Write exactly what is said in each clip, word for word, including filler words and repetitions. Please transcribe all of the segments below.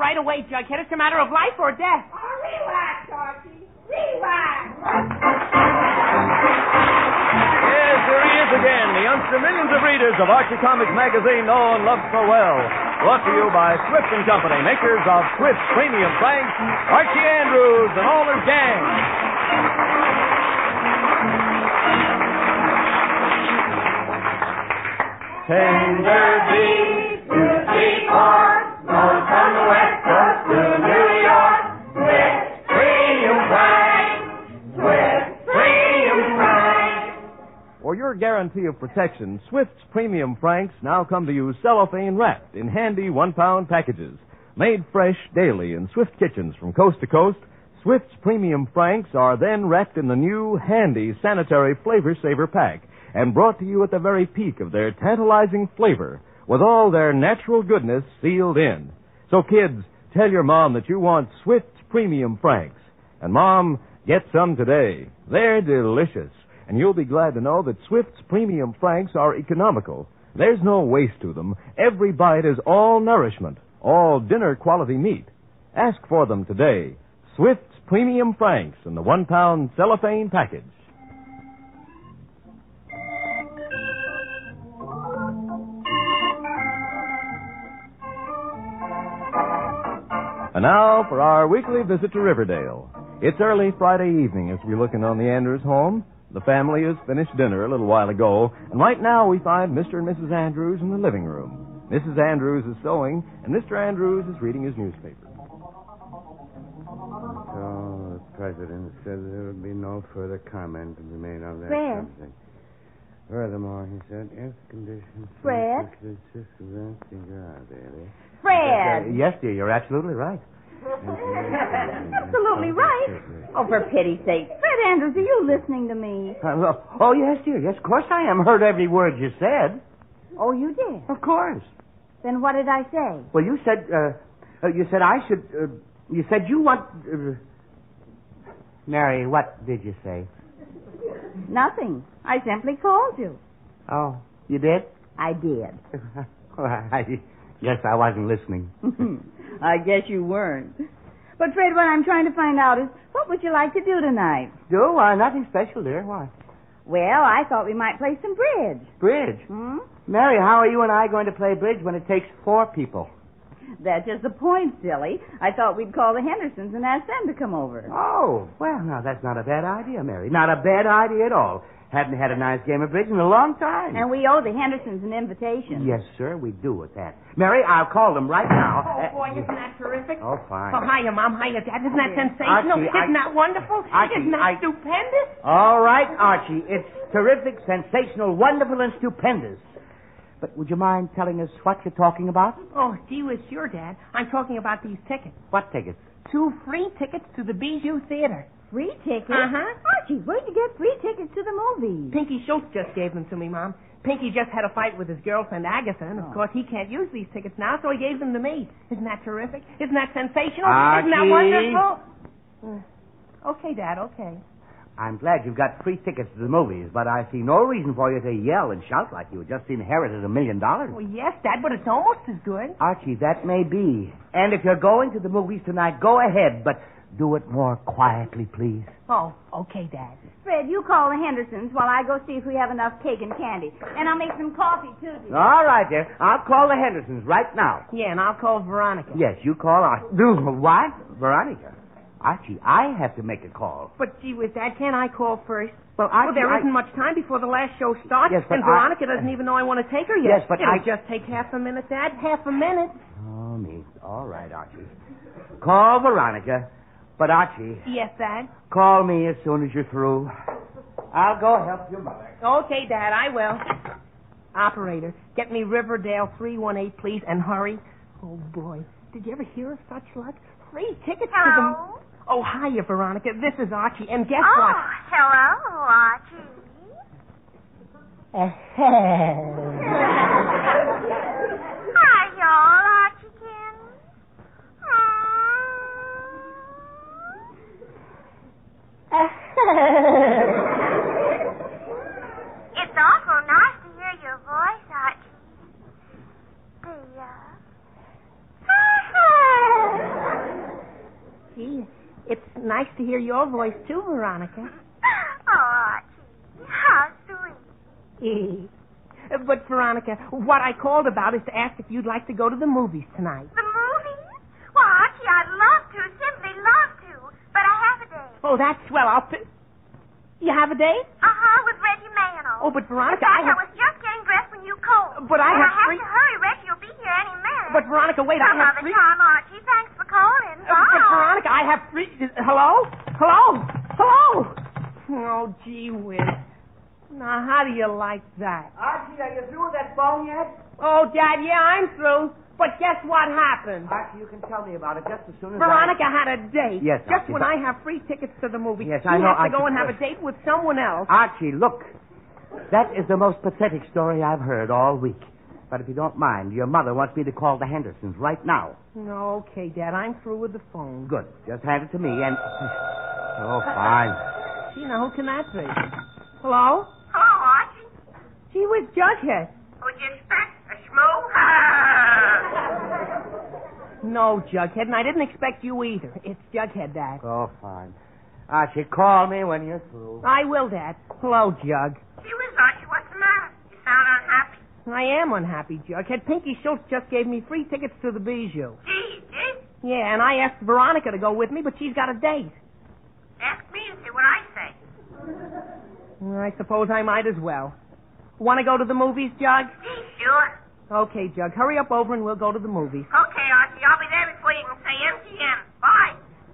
right away, Jughead. It's a matter of life or death. Oh, relax, Archie. Relax. Yes, here he is again, the youngster millions of readers of Archie Comics magazine know and love so well. Brought to you by Swift and Company, makers of Swift Premium Franks, Archie Andrews, and all his gang. Tender beef, two, three, four, goes from the West Coast to New York. Swift Premium Franks, Swift Premium Franks. For your guarantee of protection, Swift's Premium Franks now come to you cellophane wrapped in handy one-pound packages. Made fresh daily in Swift kitchens from coast to coast, Swift's Premium Franks are then wrapped in the new handy sanitary Flavor Saver pack and brought to you at the very peak of their tantalizing flavor with all their natural goodness sealed in. So kids, tell your mom that you want Swift's Premium Franks. And Mom, get some today. They're delicious. And you'll be glad to know that Swift's Premium Franks are economical. There's no waste to them. Every bite is all nourishment, all dinner-quality meat. Ask for them today. Swift's Premium Franks in the one-pound cellophane package. And now for our weekly visit to Riverdale. It's early Friday evening as we look in on the Andrews home. The family has finished dinner a little while ago, and right now we find Mister and Missus Andrews in the living room. Missus Andrews is sewing, and Mister Andrews is reading his newspaper. So, the president said there would be no further comment to be made on that Fred. subject. Furthermore, he said, if conditions... Fred? Fred! Fred! Yes, dear, you're absolutely right. Absolutely right. Oh, for pity's sake. Fred Andrews, are you listening to me? Uh, well, oh, yes, dear. Yes, of course I am. Heard every word you said. Oh, you did? Of course. Then what did I say? Well, you said, uh, uh, you said I should, uh, you said you want, uh, Mary, what did you say? Nothing. I simply called you. Oh, you did? I did. Well, I guess I wasn't listening. I guess you weren't. But, Fred, what I'm trying to find out is, what would you like to do tonight? Do? Uh, nothing special, dear. Why? Well, I thought we might play some bridge. Bridge? Hmm? Mary, how are you and I going to play bridge when it takes four people? That's just the point, silly. I thought we'd call the Hendersons and ask them to come over. Oh, well, now, that's not a bad idea, Mary. Not a bad idea at all. Hadn't had a nice game of bridge in a long time. And we owe the Hendersons an invitation. Yes, sir, we do at that. Mary, I'll call them right now. Oh, boy, isn't that terrific? Oh, fine. Oh, hiya, Mom. Hiya, Dad. Isn't that sensational? Archie, isn't I- that wonderful? Archie, isn't that I- stupendous? All right, Archie. It's terrific, sensational, wonderful, and stupendous. But would you mind telling us what you're talking about? Oh, gee whiz, sure, Dad. I'm talking about these tickets. What tickets? Two free tickets to the Bijou Theater. Free tickets? Uh-huh. Archie, where'd you get free tickets to the movies? Pinky Schultz just gave them to me, Mom. Pinky just had a fight with his girlfriend, Agatha, and, of Oh. course, he can't use these tickets now, so he gave them to me. Isn't that terrific? Isn't that sensational? Archie. Isn't that wonderful? Uh, okay, Dad, okay. I'm glad you've got free tickets to the movies, but I see no reason for you to yell and shout like you just inherited a million dollars. Well, yes, Dad, but it's almost as good. Archie, that may be. And if you're going to the movies tonight, go ahead, but do it more quietly, please. Oh, okay, Dad. Fred, you call the Hendersons while I go see if we have enough cake and candy. And I'll make some coffee, too, dear. All right, dear. I'll call the Hendersons right now. Yeah, and I'll call Veronica. Yes, you call Archie. Do what? Veronica. Archie, I have to make a call. But, gee whiz, Dad, can't I call first? Well, Archie, well, there I... isn't much time before the last show starts, Yes, but and I- Veronica doesn't even know I want to take her yet. Yes, but It'll I- just take half a minute, Dad. Half a minute. Oh, me. All right, Archie. Call Veronica. But, Archie, Yes, Dad. call me as soon as you're through. I'll go help your mother. Okay, Dad, I will. Operator, get me Riverdale three one eight, please, and hurry. Oh, boy. Did you ever hear of such luck? Free tickets to them. Hello? Oh, hiya, Veronica. This is Archie, and guess Oh, what? hello, Archie. Hi, y'all, Archie-kin. It's awful nice to hear your voice, Archie. The, uh... It's nice to hear your voice, too, Veronica. Oh, Archie, how sweet. But, Veronica, what I called about is to ask if you'd like to go to the movies tonight. The movies? Well, Archie, I'd love to, simply love to. But I have a date. Oh, that's swell. I'll... P- you have a date? Uh-huh, with Reggie Mano. Oh, but, Veronica, In fact, I have... I was just getting dressed when you called. But I and have I have three... to hurry. Reggie will be here any minute. But, Veronica, wait, Some I have other three... time, Archie. Thanks for calling. Uh, but, Veronica, I have three... Hello? Hello? Hello? Oh, gee whiz. Now, how do you like that? Archie, are you through with that phone yet? Oh, Dad, yeah, I'm through. But guess what happened? Archie, you can tell me about it just as soon as Veronica had a date. Yes, Just Archie, when but- I have free tickets to the movie. Yes, she I know, has to go Archie, and have a but- date with someone else. I... Archie, look. That is the most pathetic story I've heard all week. But if you don't mind, your mother wants me to call the Hendersons right now. No, okay, Dad, I'm through with the phone. Good. Just hand it to me and... Oh, fine. Gee, now, who can that be? Hello? Hello, Archie. Gee whiz, Jughead. Would you expect a schmoo? No, Jughead, and I didn't expect you either. It's Jughead, Dad. Oh, fine. Archie, call me when you're through. I will, Dad. Hello, Jug. Gee whiz, Archie, what's the matter? You sound unhappy. I am unhappy, Jughead. Pinky Schultz just gave me free tickets to the Bijou. Gee, did? Yeah, and I asked Veronica to go with me, but she's got a date. Ask me and see what I say. I suppose I might as well. Want to go to the movies, Jug? Gee, sure. Okay, Jug. Hurry up over and we'll go to the movies. Okay, Archie, I'll be there before you can say M G M. Bye.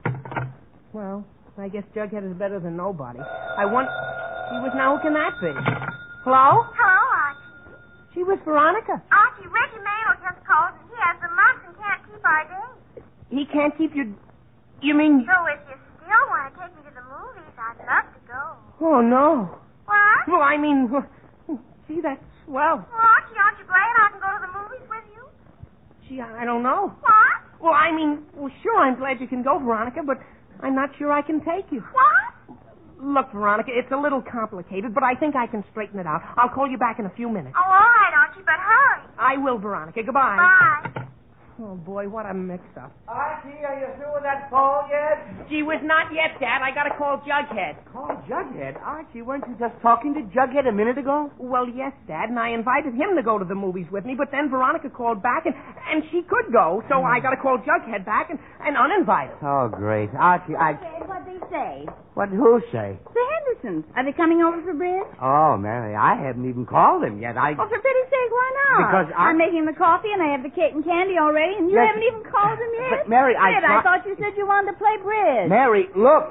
Well, I guess Jughead is better than nobody. I want... She was now, who can that be? Hello? Hello, Archie. She was Veronica. Archie, Reggie Mano just called and he has the mumps and can't keep our date. He can't keep your... You mean... So if you still want to take me to the movies, I'd love to go. Oh, no. What? Well, I mean... Gee, that's swell. Well, Archie, aren't you glad I can go to the movies with you? Gee, I don't know. What? Well, I mean... Well, sure, I'm glad you can go, Veronica, but I'm not sure I can take you. What? Look, Veronica, it's a little complicated, but I think I can straighten it out. I'll call you back in a few minutes. Oh, all right, Archie, but hurry. I will, Veronica. Goodbye. Bye. Oh, boy, what a mix-up. Archie, are you through with that phone yet? Gee whiz, not yet, Dad. I gotta call Jughead. Call Jughead? Archie, weren't you just talking to Jughead a minute ago? Well, yes, Dad, and I invited him to go to the movies with me, but then Veronica called back, and, and she could go, so I gotta call Jughead back and, and uninvite him. Oh, great. Archie, I... Fred, what'd they say? What did who say? The Hendersons. Are they coming over for bridge? Oh, Mary, I haven't even called him yet. I... Oh, for pity's sake, why not? Because I- I'm making the coffee and I have the cake and candy already, and you Yes. haven't even called him yet? But, Mary, I Fred, I thought- thought you said you wanted to play bridge. Mary, look.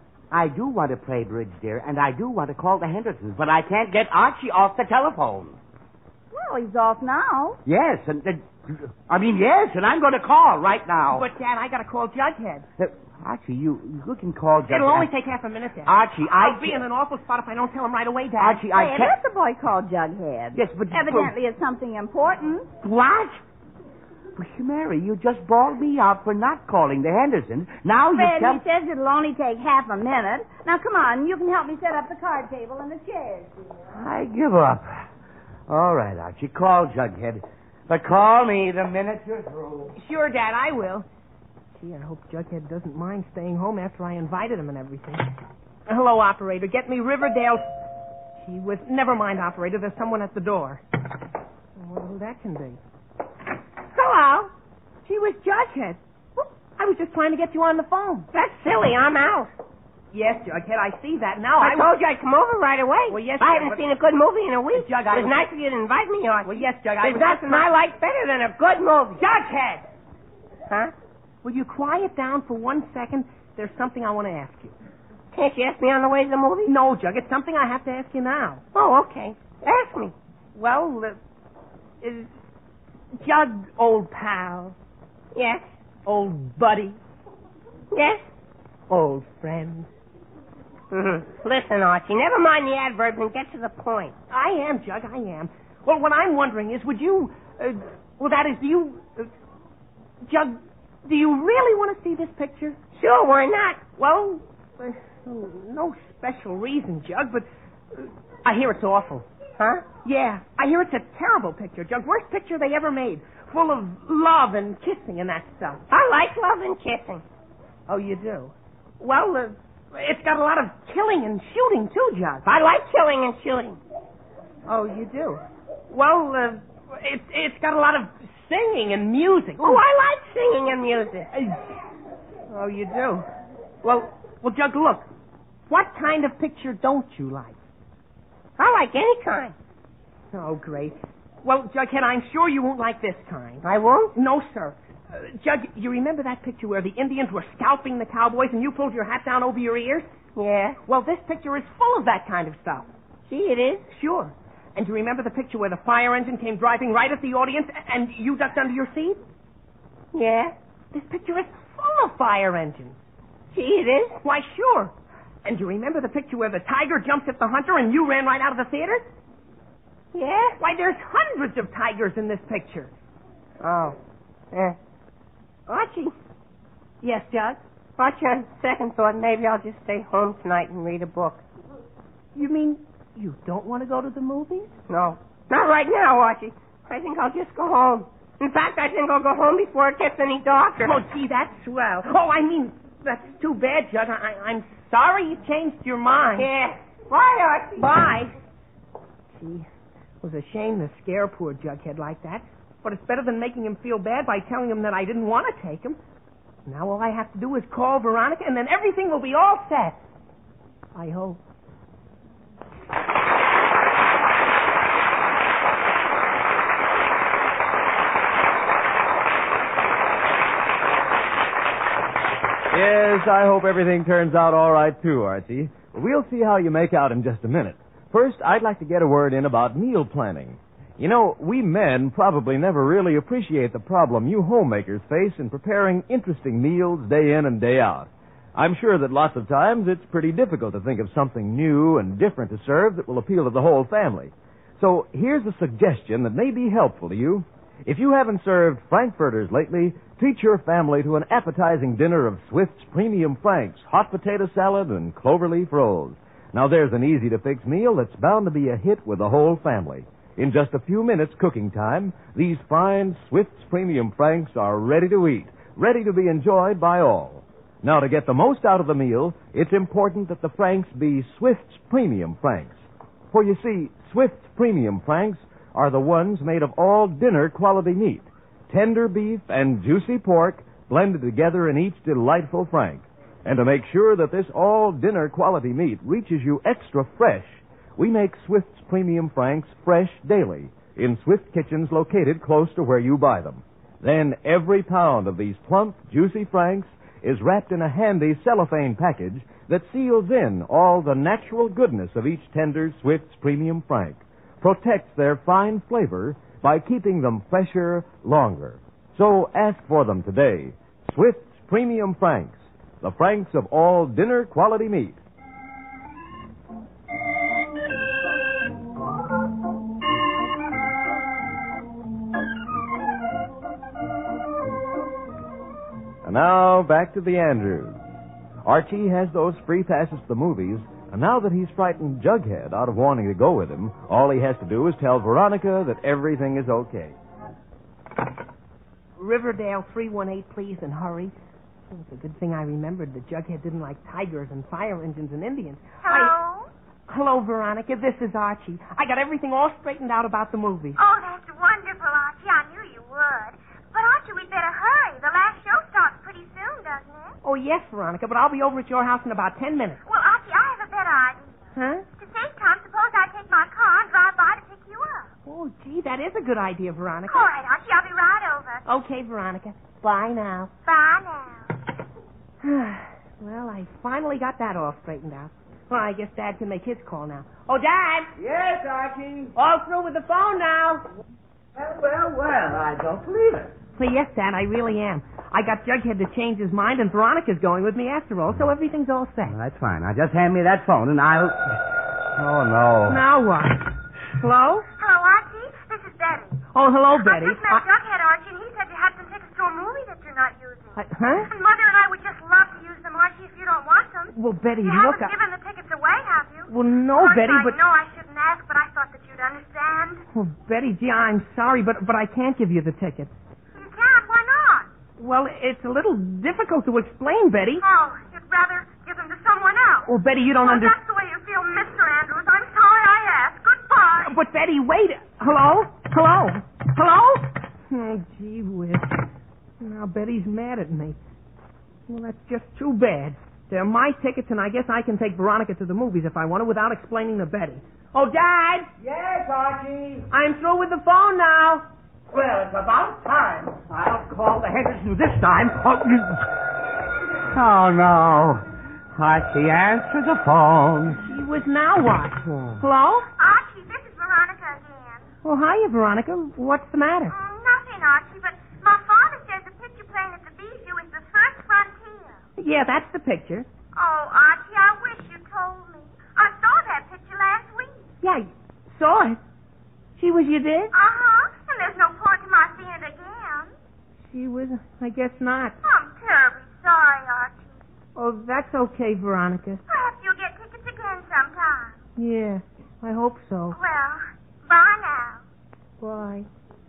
I do want to play bridge, dear, and I do want to call the Hendersons, but I can't get Archie off the telephone. Well, he's off now. Yes, and... Uh, I mean, yes, and I'm going to call right now. But, Dad, I gotta call Jughead. Uh, Archie, you, you can call Jughead. It'll only take half a minute, Dad. Archie, I... I'll be in an awful spot if I don't tell him right away, Dad. Archie, I Hey, can't... let the boy call Jughead. Yes, but... Evidently it's something important. What? Well, Mary, you just bawled me out for not calling the Hendersons. Now you Fred, tell... he says it'll only take half a minute. Now, come on, you can help me set up the card table and the chairs. I give up. All right, Archie, call Jughead. But call me the minute you're through. Sure, Dad, I will. Gee, I hope Jughead doesn't mind staying home after I invited him and everything. Hello, operator. Get me Riverdale... Gee whiz, never mind, operator. There's someone at the door. I wonder who that can be. Hello. Gee whiz, Jughead. Well, I was just trying to get you on the phone. That's silly. I'm out. Yes, Jughead, I see that. Now I I... told you I'd come over right away. Well, yes, I Jug, haven't but- seen a good movie in a week. Jug, it I was was- nice of you to invite me, Archie. Well, yes, Jug, I There's was... nothing I like better than a good movie. Jughead! Huh? Will you quiet down for one second? There's something I want to ask you. Can't you ask me on the way to the movie? No, Jug, it's something I have to ask you now. Oh, okay. Ask me. Well, uh, is Jug, old pal, Yes. old buddy, Yes. old friend. Mm-hmm. Listen, Archie, never mind the adverbs and get to the point. I am, Jug, I am. Well, what I'm wondering is, would you, uh, well, that is, do you, uh, Jug, do you really want to see this picture? Sure, why not? Well, uh, no special reason, Jug, but uh, I hear it's awful. Huh? Yeah, I hear it's a terrible picture, Jug. Worst picture they ever made. Full of love and kissing and that stuff. I like love and kissing. Oh, you do? Well, uh, it's got a lot of killing and shooting, too, Jug. I like killing and shooting. Oh, you do? Well, uh, it's it's got a lot of singing and music. Oh, I like singing and music. Oh, you do? Well, well, Jug, look. What kind of picture don't you like? I like any kind. Oh, great. Well, Jughead, I'm sure you won't like this kind. I won't? No, sir. Uh, Jug, you remember that picture where the Indians were scalping the cowboys and you pulled your hat down over your ears? Yeah. Well, this picture is full of that kind of stuff. Gee, it is? Sure. And do you remember the picture where the fire engine came driving right at the audience and you ducked under your seat? Yeah. This picture is full of fire engines. Gee, it is? Why, sure. And do you remember the picture where the tiger jumped at the hunter and you ran right out of the theater? Yeah? Why, there's hundreds of tigers in this picture. Oh. Eh. Archie. Yes, Jug? Archie, on second thought, maybe I'll just stay home tonight and read a book. You mean you don't want to go to the movies? No. Not right now, Archie. I think I'll just go home. In fact, I think I'll go home before it gets any darker. Oh, gee, that's swell. Oh, I mean, that's too bad, Jug. I, I'm sorry you changed your mind. Yeah. Bye, Archie. Bye. Gee, it was a shame to scare poor Jughead like that. But it's better than making him feel bad by telling him that I didn't want to take him. Now all I have to do is call Veronica, and then everything will be all set. I hope. Yes, I hope everything turns out all right, too, Archie. We'll see how you make out in just a minute. First, I'd like to get a word in about meal planning. You know, we men probably never really appreciate the problem you homemakers face in preparing interesting meals day in and day out. I'm sure that lots of times it's pretty difficult to think of something new and different to serve that will appeal to the whole family. So here's a suggestion that may be helpful to you. If you haven't served Frankfurters lately, treat your family to an appetizing dinner of Swift's Premium Franks, hot potato salad, and cloverleaf rolls. Now there's an easy-to-fix meal that's bound to be a hit with the whole family. In just a few minutes cooking time, these fine Swift's Premium Franks are ready to eat, ready to be enjoyed by all. Now, to get the most out of the meal, it's important that the Franks be Swift's Premium Franks. For you see, Swift's Premium Franks are the ones made of all dinner quality meat, tender beef and juicy pork blended together in each delightful Frank. And to make sure that this all dinner quality meat reaches you extra fresh, we make Swift's Premium Franks fresh daily in Swift kitchens located close to where you buy them. Then every pound of these plump, juicy Franks is wrapped in a handy cellophane package that seals in all the natural goodness of each tender Swift's Premium Frank, protects their fine flavor by keeping them fresher longer. So ask for them today. Swift's Premium Franks, the Franks of all dinner quality meat. And now, back to the Andrews. Archie has those free passes to the movies, and now that he's frightened Jughead out of wanting to go with him, all he has to do is tell Veronica that everything is okay. Riverdale three one eight, please, and hurry. Oh, it's a good thing I remembered that Jughead didn't like tigers and fire engines and Indians. Hello? I... Hello, Veronica. This is Archie. I got everything all straightened out about the movie. Oh, that's wonderful, Archie. I knew you would. But, Archie, we'd better hurry. The last show starts pretty soon, doesn't it? Oh, yes, Veronica, but I'll be over at your house in about ten minutes. Well, Archie, I have a better idea. Huh? To save time, suppose I take my car and drive by to pick you up. Oh, gee, that is a good idea, Veronica. All right, Archie, I'll be right over. Okay, Veronica. Bye now. Bye now. Well, I finally got that all straightened out. Well, I guess Dad can make his call now. Oh, Dad! Yes, Archie. All through with the phone now. Well, well, well, I don't believe it. Well, yes, Dad, I really am. I got Jughead to change his mind, and Veronica's going with me after all, so everything's all set. Well, that's fine. Now, just hand me that phone, and I'll... Oh, no. Now what? Hello? Hello, Archie. This is Betty. Oh, hello, Betty. I just met Jughead, Archie, and he said you had some tickets to a movie that you're not using. I, huh? And Mother and I would just love to use them, Archie, if you don't want them. Well, Betty, you look... haven't I... given the tickets away, have you? Well, no, Archie, Betty, I but... know I shouldn't ask, but I thought that you'd understand. Well, Betty, gee, I'm sorry, but but I can't give you the tickets. You can't? Why not? Well, it's a little difficult to explain, Betty. Oh, you'd rather Oh, Betty, you don't Oh, understand. that's the way you feel, Mister Andrews. I'm sorry I asked. Goodbye. But, Betty, wait. Hello? Hello? Hello? Oh, gee whiz. Now Betty's mad at me. Well, that's just too bad. They're my tickets, and I guess I can take Veronica to the movies if I want to without explaining to Betty. Oh, Dad! Yes, Archie. I'm through with the phone now. Well, it's about time. I'll call the Hendersons this time. Oh, oh no. Archie, answer the phone. She was now what? Hello? Archie, this is Veronica again. Oh, hiya, Veronica. What's the matter? Mm, nothing, Archie, but my father says the picture playing at the Bijou is the first frontier. Yeah, that's the picture. Oh, Archie, I wish you told me. I saw that picture last week. Yeah, I saw it. She was you did? Uh-huh. And there's no point to my seeing it again. She was, I guess not. I'm terribly sorry, Archie. Oh, that's okay, Veronica. Perhaps you'll get tickets again sometime. Yeah, I hope so. Well, bye now. Bye.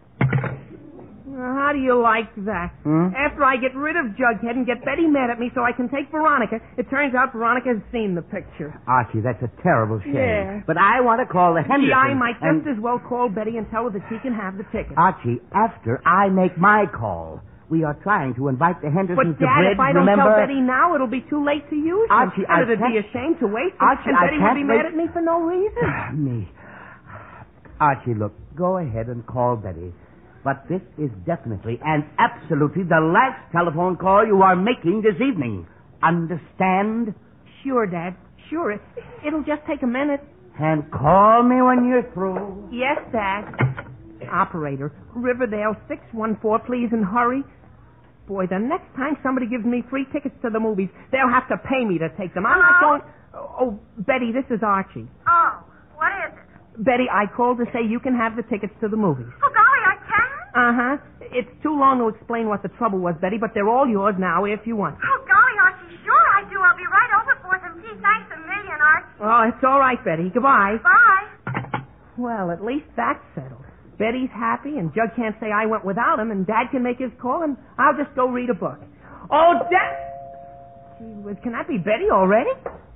Now, how do you like that? Hmm? After I get rid of Jughead and get Betty mad at me so I can take Veronica, it turns out Veronica has seen the picture. Archie, that's a terrible shame. Yeah. But I want to call the Hendersons. Gee, I might and- just as well call Betty and tell her that she can have the ticket. Archie, after I make my call, we are trying to invite the Hendersons But, to Dad, bridge, if I don't remember? tell Betty now, it'll be too late to use them. Archie, and I it'd be can't- a shame to waste them. Archie, and I Betty would can't be wait- mad at me for no reason. Me. Archie, look, go ahead and call Betty. But this is definitely and absolutely the last telephone call you are making this evening. Understand? Sure, Dad. Sure. It, it'll just take a minute. And call me when you're through. Yes, Dad. Operator, Riverdale six one four, please, and hurry. Boy, the next time somebody gives me free tickets to the movies, they'll have to pay me to take them. I'm not Hello? going... Oh, Betty, this is Archie. Oh, what is it? Betty, I called to say you can have the tickets to the movies. Oh, golly, I can? Uh-huh. It's too long to explain what the trouble was, Betty, but they're all yours now if you want. Oh, golly, Archie, sure I do. I'll be right over for them. Gee, thanks a million, Archie. Oh, it's all right, Betty. Goodbye. Bye. Well, at least that's settled. Betty's happy, and Jug can't say I went without him, and Dad can make his call, and I'll just go read a book. Oh, Dad! Gee whiz, can that be Betty already?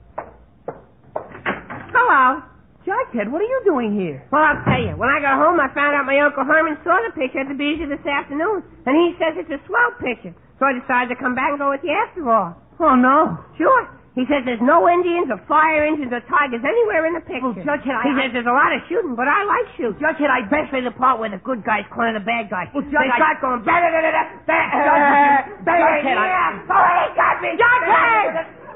Hello. Jughead, what are you doing here? Well, I'll tell you. When I got home, I found out my Uncle Herman saw the picture at the Bijou this afternoon, and he says it's a swell picture. So I decided to come back and go with you after all. Oh, no. Sure. He says there's no Indians or fire engines or tigers anywhere in the picture. Well, Jughead, I... He says there's a lot of shooting, but I like shooting. Jughead, I... Especially the part where the good guys corner the bad guys. Well, Judge, they I- start going... Bah, bah, bah, bah, bah, Judge, bah, Jughead, I- yeah. Oh, he got me! Jughead!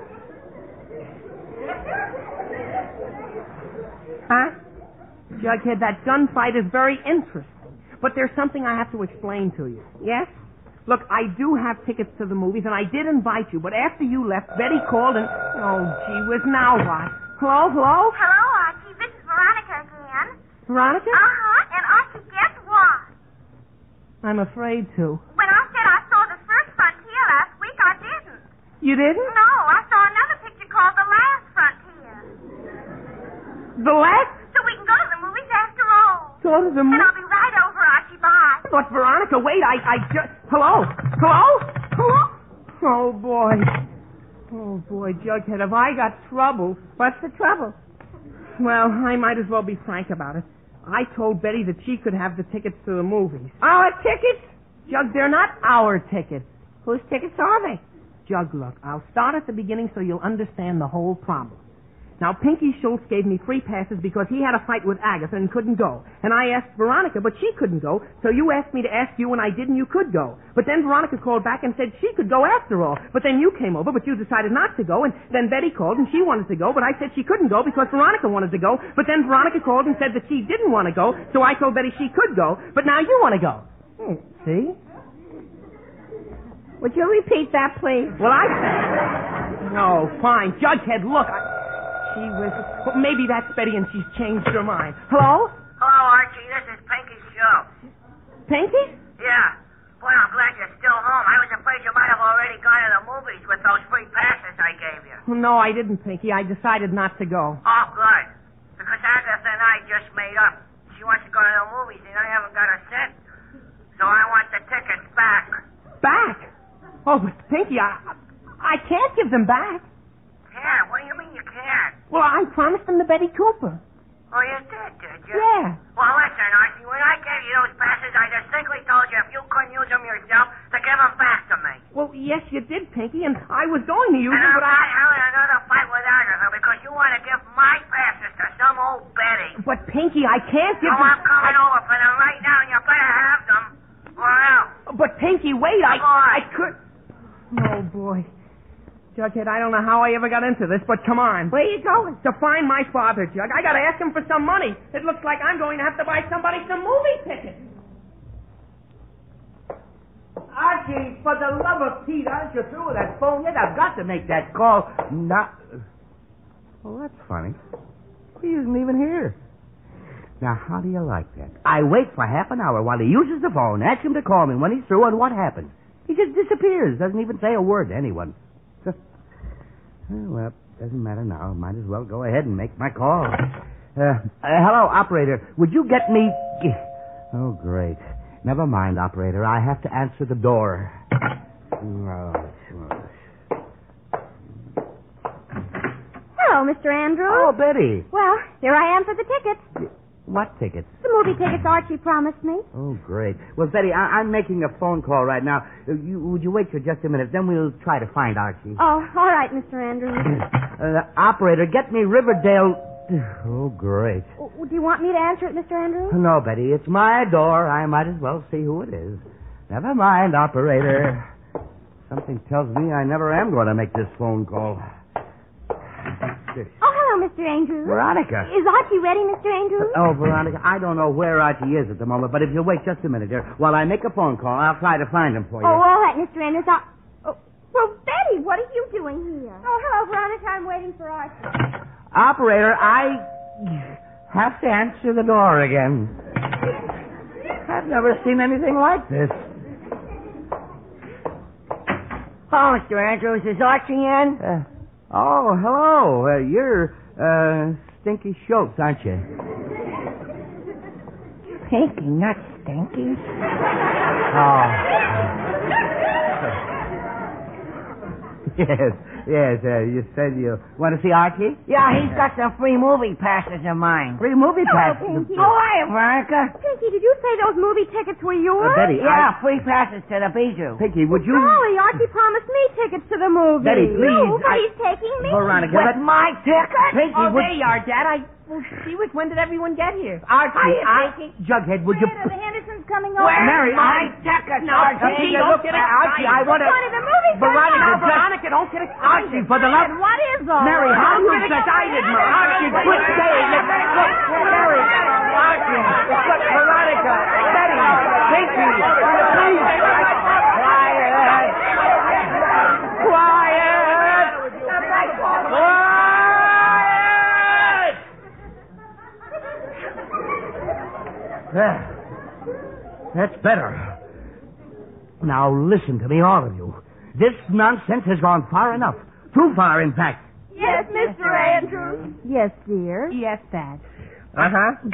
Huh? Jughead, that gunfight is very interesting. But there's something I have to explain to you. Yes? Look, I do have tickets to the movies, and I did invite you, but after you left, Betty called and... Oh, gee whiz, now what? Hello, hello? Hello, Archie. This is Veronica again. Veronica? Uh-huh. And Archie, guess what? I'm afraid to. When I said I saw the first frontier last week, I didn't. You didn't? No, I saw another picture called The Last Frontier. The last? So we can go to the movies after all. Sort of the... And Mo- I'll be right over, Archie. Bye. But, Veronica, wait, I, I just... Hello? Hello? Hello? Oh, boy. Oh, boy, Jughead, have I got trouble? What's the trouble? Well, I might as well be frank about it. I told Betty that she could have the tickets to the movies. Our tickets? Jug, they're not our tickets. Whose tickets are they? Jug, look, I'll start at the beginning so you'll understand the whole problem. Now, Pinky Schultz gave me free passes because he had a fight with Agatha and couldn't go. And I asked Veronica, but she couldn't go, so you asked me to ask you and I did and you could go. But then Veronica called back and said she could go after all. But then you came over, but you decided not to go, and then Betty called and she wanted to go, but I said she couldn't go because Veronica wanted to go. But then Veronica called and said that she didn't want to go, so I told Betty she could go, but now you want to go. Hmm, see? Would you repeat that, please? Well, I... No, fine. Jughead, look, I... She was... Well, maybe that's Betty and she's changed her mind. Hello? Hello, Archie. This is Pinky Schultz. Pinky? Yeah. Boy, I'm glad you're still home. I was afraid you might have already gone to the movies with those free passes I gave you. Well, no, I didn't, Pinky. I decided not to go. Oh, good. Because Agatha and I just made up. She wants to go to the movies, and I haven't got a cent. So I want the tickets back. Back? Oh, but Pinky, I... I can't give them back. Yeah, what do you mean you Well, I promised them to Betty Cooper. Oh, you did, did you? Yeah. Well, listen, Archie, when I gave you those passes, I distinctly told you if you couldn't use them yourself, to give them back to me. Well, yes, you did, Pinky, and I was going to use And them, I'm but not I... having another fight with Agatha because you want to give my passes to some old Betty. But, Pinky, I can't give Oh, them... I'm coming over for them right now, and you better have them. Or else. But, Pinky, wait, I... Come on. I could... Oh, boy. Jughead, I don't know how I ever got into this, but come on. Where you going? To find my father, Jug. I gotta ask him for some money. It looks like I'm going to have to buy somebody some movie tickets. Archie, for the love of Pete, aren't you through with that phone yet? I've got to make that call. Not... Well, that's funny. He isn't even here. Now, how do you like that? I wait for half an hour while he uses the phone, ask him to call me when he's through, and what happens? He just disappears, doesn't even say a word to anyone. Well, doesn't matter now. Might as well go ahead and make my call. Uh, uh, hello, operator. Would you get me... Oh, great. Never mind, operator. I have to answer the door. Oh, Hello, Mister Andrews. oh, Betty. Well, here I am for the tickets. What tickets? The movie tickets Archie promised me. Oh, great. Well, Betty, I- I'm making a phone call right now. Uh, you, would you wait for just a minute? Then we'll try to find Archie. Oh, all right, Mister Andrews. Uh, operator, get me Riverdale... Oh, great. Oh, do you want me to answer it, Mister Andrews? No, Betty, it's my door. I might as well see who it is. Never mind, operator. Something tells me I never am going to make this phone call. Oh, hello, Mister Andrews. Veronica. Is Archie ready, Mister Andrews? Oh, Veronica, I don't know where Archie is at the moment, but if you'll wait just a minute, dear, while I make a phone call, I'll try to find him for you. Oh, all right, Mister Andrews. I... Oh, well, Betty, what are you doing here? Oh, hello, Veronica. I'm waiting for Archie. Operator, I have to answer the door again. I've never seen anything like this. Oh, Mister Andrews, is Archie in? Uh, oh, hello. Uh, you're uh, Stinky Schultz, aren't you? Pinky, not Stinky. Oh. Yes, yes. Uh, you said you want to see Archie? Yeah, he's got some free movie passes of mine. Free movie Hello, passes. Pinky. Oh, hi, Veronica. Pinky, did you say those movie tickets were yours? Uh, Betty, Yeah, free passes to the Bijou. Pinky, would you... Golly, Archie promised me tickets to the movie. Betty, please, You, but I- he's taking me. Veronica, With let... my ticket? Pinky, Oh, would... there you are, Dad. I... Well, gee whiz, when did everyone get here? Archie, Hiya, I... Pinky. Jughead, would you... Greta, the Henderson's coming over. Where's Mary, my I- ticket, No, Archie? Pinky, Hey, don't look, get uh, Archie, excited. I want to... Going to the movie. Veronica, Now, just- Veronica, don't get excited. Archie, for the love... What is all Mary, this? how I'm you gonna excited, go- Mary? Archie, quit saying it. Look, Mary, Archie, look, Veronica, Betty, Pinky, please. Quiet. Quiet. Quiet. There. That's better. Now listen to me, all of you. This nonsense has gone far enough. Too far, in fact. Yes, Mister Andrews. Yes, dear. Yes, Dad. Uh-huh.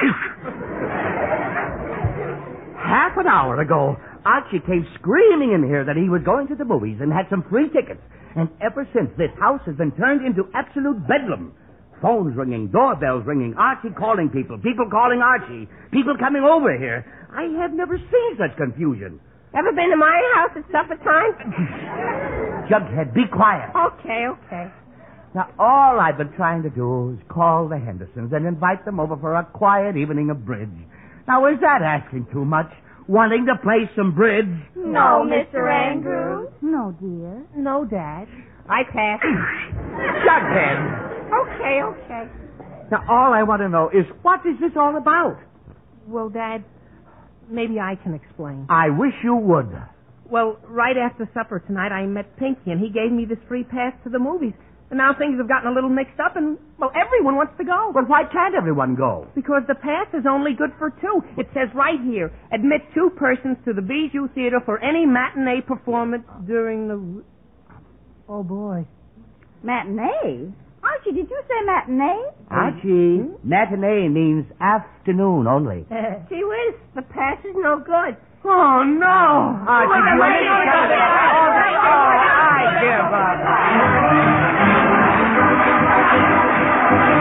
Half an hour ago, Archie came screaming in here that he was going to the movies and had some free tickets. And ever since, this house has been turned into absolute bedlam. Phones ringing, doorbells ringing, Archie calling people, people calling Archie, people coming over here. I have never seen such confusion. Ever been to my house at supper time? Jughead, be quiet. Okay, okay. Now, all I've been trying to do is call the Hendersons and invite them over for a quiet evening of bridge. Now, is that asking too much? Wanting to play some bridge? No, Mister Andrews. No, dear. No, Dad. I pass. Jughead! Okay, okay. Now, all I want to know is, what is this all about? Well, Dad, maybe I can explain. I wish you would. Well, right after supper tonight, I met Pinky, and he gave me this free pass to the movies. And now things have gotten a little mixed up, and, well, everyone wants to go. But why can't everyone go? Because the pass is only good for two. It says right here, admit two persons to the Bijou Theater for any matinee performance during the... Oh, boy. Matinee? Archie, did you say matinee? Archie, matinee means afternoon only. Gee whiz, the pass is no good. Oh, no! Archie, Wait, you wait, need wait, to- wait, wait, Oh, wait, oh, wait, I wait, give up.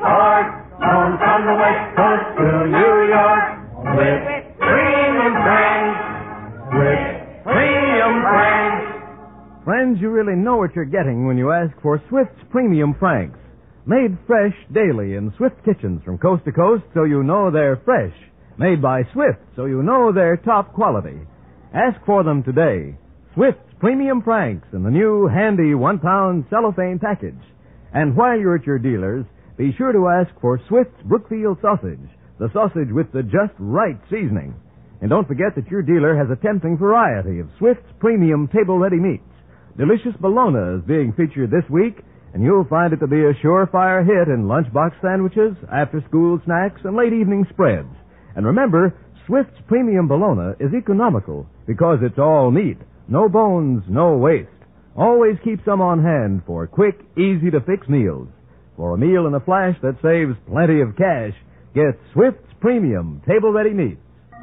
Court, known from the West Coast to New York, with premium Franks, with premium Franks. Friends, you really know what you're getting when you ask for Swift's Premium Franks. Made fresh daily in Swift kitchens from coast to coast, so you know they're fresh. Made by Swift, so you know they're top quality. Ask for them today. Swift's Premium Franks in the new handy one-pound cellophane package. And while you're at your dealers, be sure to ask for Swift's Brookfield sausage, the sausage with the just right seasoning. And don't forget that your dealer has a tempting variety of Swift's Premium table-ready meats. Delicious bologna is being featured this week, and you'll find it to be a surefire hit in lunchbox sandwiches, after-school snacks, and late-evening spreads. And remember, Swift's Premium Bologna is economical because it's all meat. No bones, no waste. Always keep some on hand for quick, easy-to-fix meals. For a meal in a flash that saves plenty of cash, get Swift's Premium table-ready meats.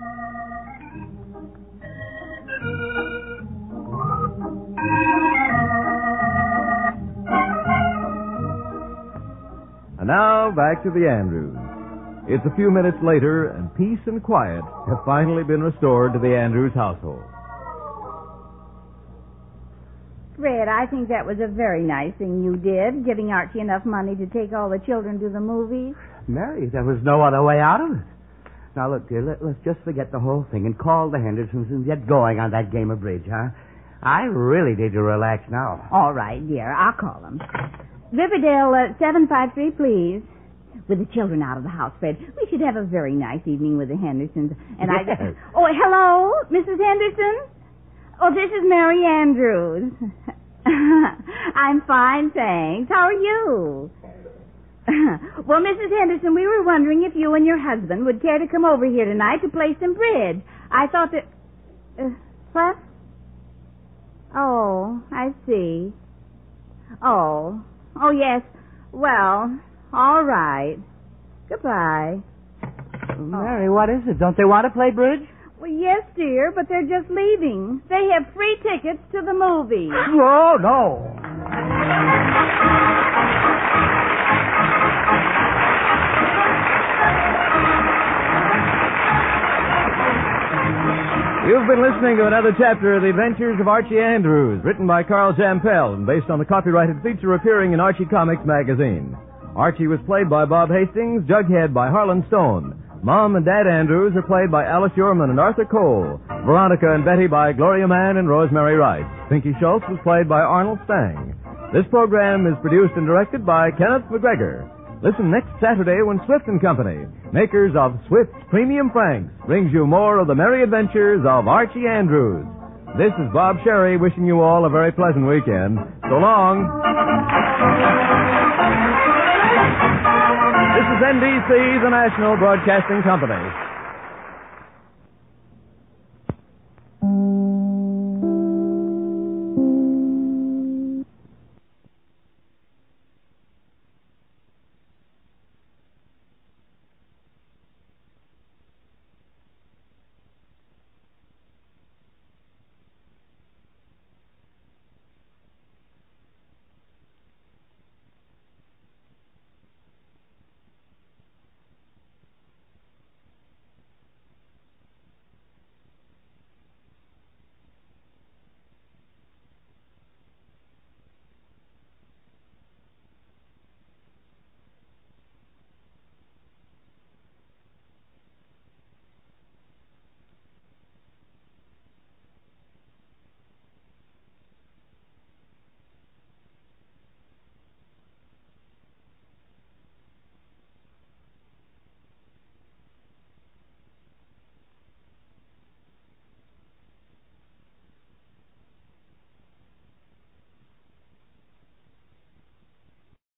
And now, back to the Andrews. It's a few minutes later, and peace and quiet have finally been restored to the Andrews household. Fred, I think that was a very nice thing you did, giving Archie enough money to take all the children to the movies. Mary, there was no other way out of it. Now, look, dear, let, let's just forget the whole thing and call the Hendersons and get going on that game of bridge, huh? I really need to relax now. All right, dear, I'll call them. Riverdale, uh, seven five three, please. With the children out of the house, Fred, we should have a very nice evening with the Hendersons. And Yes. I... Oh, hello, Missus Henderson? Oh, this is Mary Andrews. I'm fine, thanks. How are you? Well, Missus Henderson, we were wondering if you and your husband would care to come over here tonight to play some bridge. I thought that... Uh, what? Oh, I see. Oh. Oh, yes. Well, all right. Goodbye. Mary, what is it? Don't they want to play bridge? Well, yes, dear, but they're just leaving. They have free tickets to the movie. Oh, no. You've been listening to another chapter of The Adventures of Archie Andrews, written by Carl Jampel and based on the copyrighted feature appearing in Archie Comics magazine. Archie was played by Bob Hastings, Jughead by Harlan Stone. Mom and Dad Andrews are played by Alice Yorman and Arthur Cole. Veronica and Betty by Gloria Mann and Rosemary Rice. Pinky Schultz was played by Arnold Stang. This program is produced and directed by Kenneth McGregor. Listen next Saturday when Swift and Company, makers of Swift's Premium Franks, brings you more of the merry adventures of Archie Andrews. This is Bob Sherry wishing you all a very pleasant weekend. So long. This is N B C, the National Broadcasting Company.